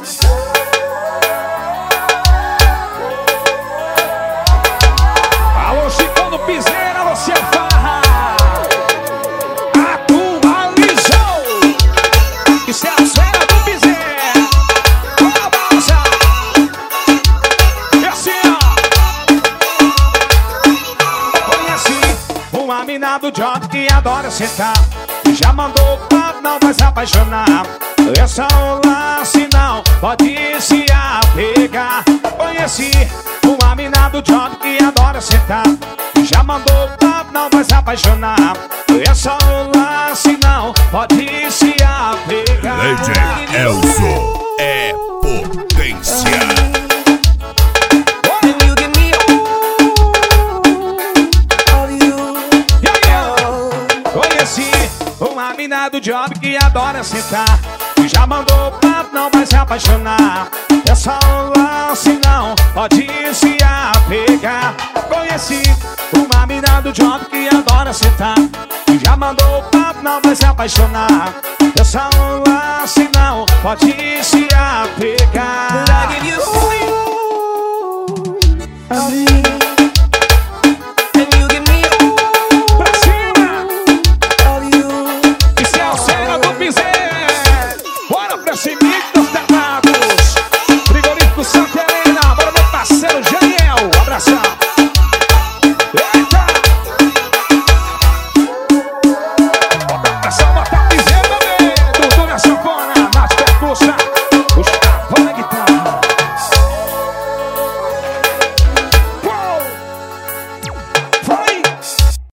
Alô, Chicão do Piseira, alô, Cia Farra. Atualizou. Isso é a cena do Piseira. Bora, balança. E assim, ó. Conheci uma mina do job que adora sentar. Já mandou papo, não vai se apaixonar. Essa lance não pode se apegar. Conheci uma mina do job que adora sentar. Já mandou papo, não vai se apaixonar. Essa lance não pode se apegar. DJ Elzo é potência. Conheci uma mina do job que adora sentar. Já mandou papo, não vai se apaixonar. Essa lance não pode se apegar. Conheci uma mina do job que adora sentar. Já mandou papo, não vai se apaixonar. Essa lance não pode se apegar.